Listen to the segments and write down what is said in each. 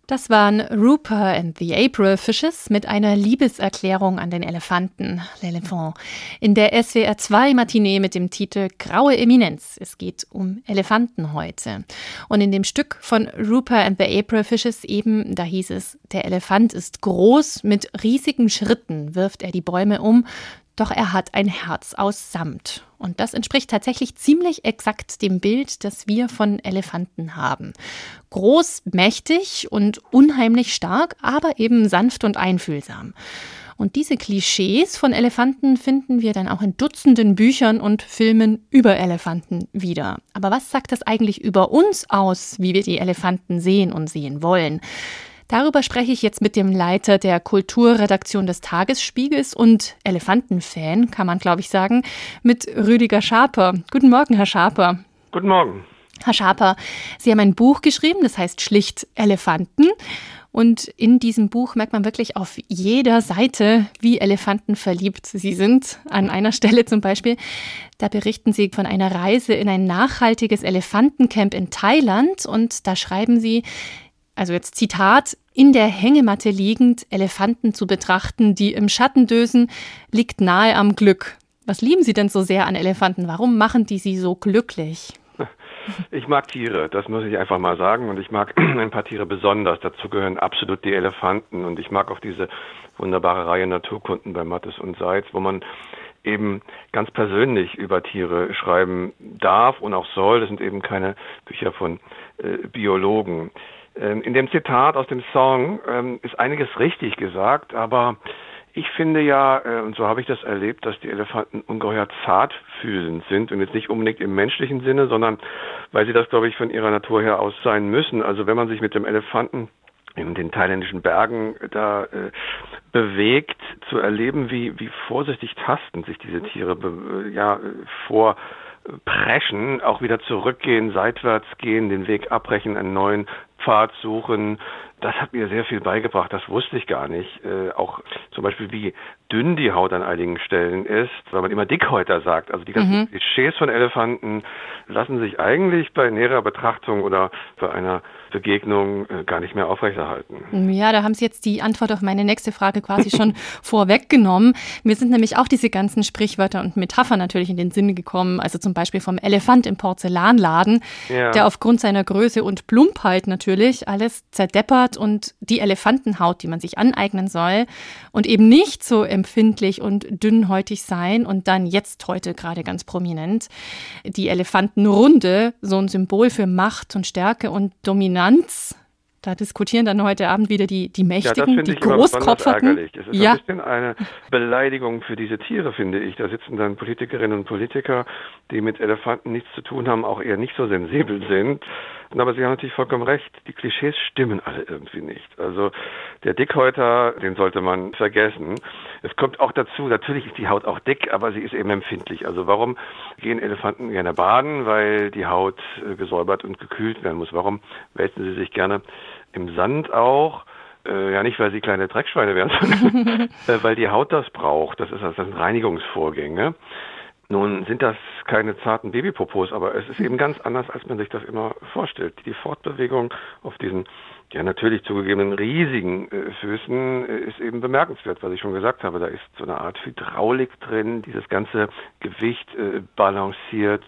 Das waren Rupert and the April Fishes mit einer Liebeserklärung an den Elefanten, l'Éléphant, in der SWR2-Matinee mit dem Titel Graue Eminenz. Es geht um Elefanten heute. Und in dem Stück von Rupert and the April Fishes eben, da hieß es, der Elefant ist groß, mit riesigen Schritten wirft er die Bäume um, doch er hat ein Herz aus Samt. Und das entspricht tatsächlich ziemlich exakt dem Bild, das wir von Elefanten haben. Groß, mächtig und unheimlich stark, aber eben sanft und einfühlsam. Und diese Klischees von Elefanten finden wir dann auch in Dutzenden Büchern und Filmen über Elefanten wieder. Aber was sagt das eigentlich über uns aus, wie wir die Elefanten sehen und sehen wollen? Darüber spreche ich jetzt mit dem Leiter der Kulturredaktion des Tagesspiegels und Elefantenfan, kann man glaube ich sagen, mit Rüdiger Schaper. Guten Morgen, Herr Schaper. Guten Morgen. Herr Schaper, Sie haben ein Buch geschrieben, das heißt schlicht Elefanten. Und in diesem Buch merkt man wirklich auf jeder Seite, wie Elefanten verliebt sie sind. An einer Stelle zum Beispiel, da berichten Sie von einer Reise in ein nachhaltiges Elefantencamp in Thailand. Und da schreiben Sie, also jetzt Zitat, in der Hängematte liegend Elefanten zu betrachten, die im Schatten dösen, liegt nahe am Glück. Was lieben Sie denn so sehr an Elefanten? Warum machen die Sie so glücklich? Ich mag Tiere, das muss ich einfach mal sagen. Und ich mag ein paar Tiere besonders. Dazu gehören absolut die Elefanten. Und ich mag auch diese wunderbare Reihe Naturkunden bei Mattes und Seitz, wo man eben ganz persönlich über Tiere schreiben darf und auch soll. Das sind eben keine Bücher von Biologen. In dem Zitat aus dem Song ist einiges richtig gesagt, aber ich finde ja, und so habe ich das erlebt, dass die Elefanten ungeheuer zartfühlend sind und jetzt nicht unbedingt im menschlichen Sinne, sondern weil sie das, glaube ich, von ihrer Natur her aus sein müssen. Also wenn man sich mit dem Elefanten in den thailändischen Bergen da bewegt, zu erleben, wie vorsichtig tastend sich diese Tiere vorpreschen, auch wieder zurückgehen, seitwärts gehen, den Weg abbrechen, einen neuen Pfad suchen. Das hat mir sehr viel beigebracht, das wusste ich gar nicht. Auch zum Beispiel, wie dünn die Haut an einigen Stellen ist, weil man immer Dickhäuter sagt. Also die ganzen Klischees von Elefanten lassen sich eigentlich bei näherer Betrachtung oder bei einer Begegnung gar nicht mehr aufrechterhalten. Ja, da haben Sie jetzt die Antwort auf meine nächste Frage quasi schon vorweggenommen. Mir sind nämlich auch diese ganzen Sprichwörter und Metaphern natürlich in den Sinn gekommen. Also zum Beispiel vom Elefant im Porzellanladen, der aufgrund seiner Größe und Plumpheit natürlich alles zerdeppert und die Elefantenhaut, die man sich aneignen soll und eben nicht so empfindlich und dünnhäutig sein und dann jetzt heute gerade ganz prominent die Elefantenrunde, so ein Symbol für Macht und Stärke und Dominanz. Da diskutieren dann heute Abend wieder die Mächtigen, die Großkopferten. Es ist ein bisschen eine Beleidigung für diese Tiere, finde ich. Da sitzen dann Politikerinnen und Politiker, die mit Elefanten nichts zu tun haben, auch eher nicht so sensibel sind. Aber Sie haben natürlich vollkommen recht, die Klischees stimmen alle irgendwie nicht. Also der Dickhäuter, den sollte man vergessen. Es kommt auch dazu, natürlich ist die Haut auch dick, aber sie ist eben empfindlich. Also warum gehen Elefanten gerne baden? Weil die Haut gesäubert und gekühlt werden muss. Warum wälzen sie sich gerne im Sand auch? Nicht, weil sie kleine Dreckschweine wären, sondern weil die Haut das braucht. Das sind Reinigungsvorgänge. Nun sind das keine zarten Babypopos, aber es ist eben ganz anders, als man sich das immer vorstellt. Die Fortbewegung auf diesen, natürlich zugegebenen riesigen Füßen ist eben bemerkenswert, was ich schon gesagt habe. Da ist so eine Art Hydraulik drin, dieses ganze Gewicht balanciert.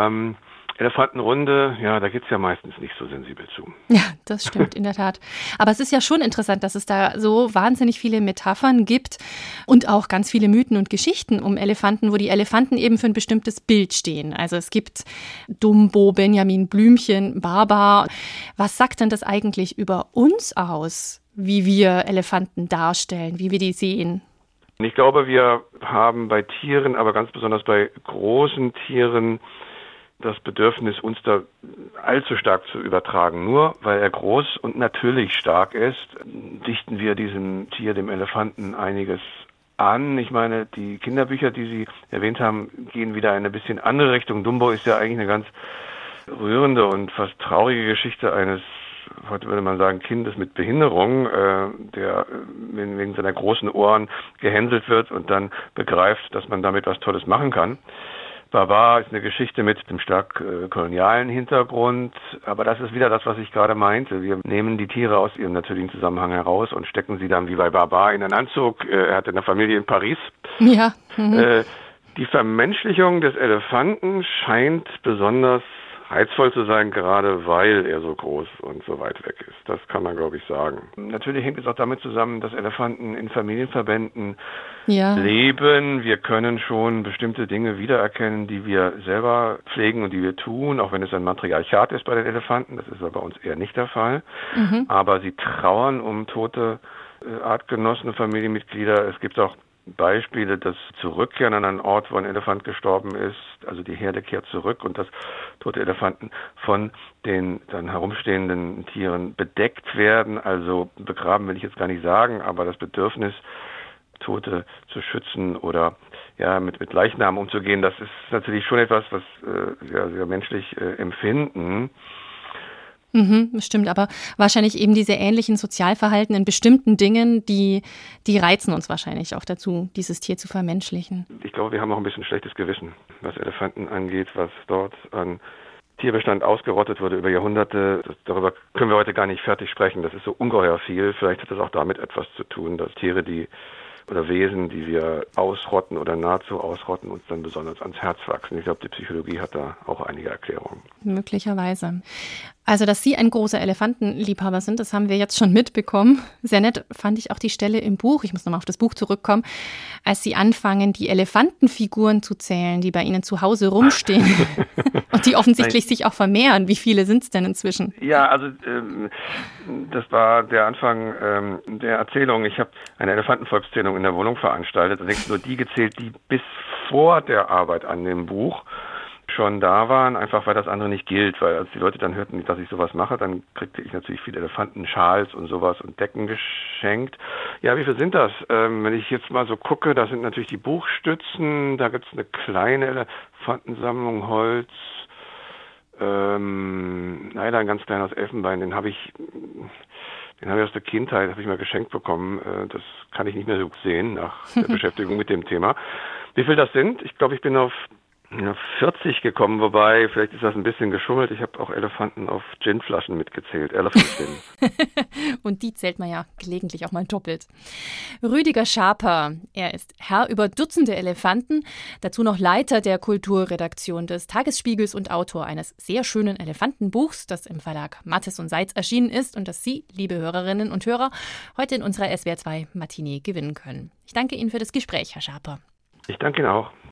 Elefantenrunde, da geht's ja meistens nicht so sensibel zu. Ja, das stimmt, in der Tat. Aber es ist ja schon interessant, dass es da so wahnsinnig viele Metaphern gibt und auch ganz viele Mythen und Geschichten um Elefanten, wo die Elefanten eben für ein bestimmtes Bild stehen. Also es gibt Dumbo, Benjamin Blümchen, Baba. Was sagt denn das eigentlich über uns aus, wie wir Elefanten darstellen, wie wir die sehen? Ich glaube, wir haben bei Tieren, aber ganz besonders bei großen Tieren, das Bedürfnis, uns da allzu stark zu übertragen. Nur weil er groß und natürlich stark ist, dichten wir diesem Tier, dem Elefanten, einiges an. Ich meine, die Kinderbücher, die Sie erwähnt haben, gehen wieder in eine bisschen andere Richtung. Dumbo ist ja eigentlich eine ganz rührende und fast traurige Geschichte eines, heute würde man sagen, Kindes mit Behinderung, der wegen seiner großen Ohren gehänselt wird und dann begreift, dass man damit was Tolles machen kann. Baba ist eine Geschichte mit einem stark kolonialen Hintergrund, aber das ist wieder das, was ich gerade meinte. Wir nehmen die Tiere aus ihrem natürlichen Zusammenhang heraus und stecken sie dann wie bei Baba in einen Anzug. Er hatte eine Familie in Paris. Ja. Die Vermenschlichung des Elefanten scheint besonders reizvoll zu sein, gerade weil er so groß und so weit weg ist. Das kann man, glaube ich, sagen. Natürlich hängt es auch damit zusammen, dass Elefanten in Familienverbänden leben. Wir können schon bestimmte Dinge wiedererkennen, die wir selber pflegen und die wir tun, auch wenn es ein Matriarchat ist bei den Elefanten. Das ist aber bei uns eher nicht der Fall. Aber sie trauern um tote Artgenossen, Familienmitglieder. Es gibt auch Beispiele, das Zurückkehren an einen Ort, wo ein Elefant gestorben ist, also die Herde kehrt zurück und dass tote Elefanten von den dann herumstehenden Tieren bedeckt werden, also begraben will ich jetzt gar nicht sagen, aber das Bedürfnis, Tote zu schützen oder mit Leichnamen umzugehen, das ist natürlich schon etwas, was wir sehr menschlich empfinden. Stimmt, aber wahrscheinlich eben diese ähnlichen Sozialverhalten in bestimmten Dingen, die reizen uns wahrscheinlich auch dazu, dieses Tier zu vermenschlichen. Ich glaube, wir haben auch ein bisschen schlechtes Gewissen, was Elefanten angeht, was dort an Tierbestand ausgerottet wurde über Jahrhunderte. Darüber können wir heute gar nicht fertig sprechen. Das ist so ungeheuer viel. Vielleicht hat das auch damit etwas zu tun, dass Tiere, oder Wesen, die wir ausrotten oder nahezu ausrotten, uns dann besonders ans Herz wachsen. Ich glaube, die Psychologie hat da auch einige Erklärungen. Möglicherweise. Also, dass Sie ein großer Elefantenliebhaber sind, das haben wir jetzt schon mitbekommen. Sehr nett fand ich auch die Stelle im Buch, ich muss nochmal auf das Buch zurückkommen, als Sie anfangen, die Elefantenfiguren zu zählen, die bei Ihnen zu Hause rumstehen und die offensichtlich sich auch vermehren. Wie viele sind es denn inzwischen? Ja, also das war der Anfang der Erzählung. Ich habe eine Elefantenvolkszählung in der Wohnung veranstaltet und nur die gezählt, die bis vor der Arbeit an dem Buch schon da waren, einfach weil das andere nicht gilt, weil als die Leute dann hörten, dass ich sowas mache, dann kriegte ich natürlich viele Elefantenschals und sowas und Decken geschenkt. Ja, wie viel sind das? Wenn ich jetzt mal so gucke, da sind natürlich die Buchstützen, da gibt's eine kleine Elefantensammlung Holz, leider ein ganz kleiner aus Elfenbein, den habe ich aus der Kindheit, habe ich mal geschenkt bekommen. Das kann ich nicht mehr so sehen nach der Beschäftigung mit dem Thema. Wie viel das sind? Ich glaube, ich bin auf 40 gekommen, wobei, vielleicht ist das ein bisschen geschummelt. Ich habe auch Elefanten auf Ginflaschen mitgezählt. Elephant Gin. Und die zählt man ja gelegentlich auch mal doppelt. Rüdiger Schaper, er ist Herr über Dutzende Elefanten, dazu noch Leiter der Kulturredaktion des Tagesspiegels und Autor eines sehr schönen Elefantenbuchs, das im Verlag Mattes und Seitz erschienen ist und das Sie, liebe Hörerinnen und Hörer, heute in unserer SWR2 Matinee gewinnen können. Ich danke Ihnen für das Gespräch, Herr Schaper. Ich danke Ihnen auch.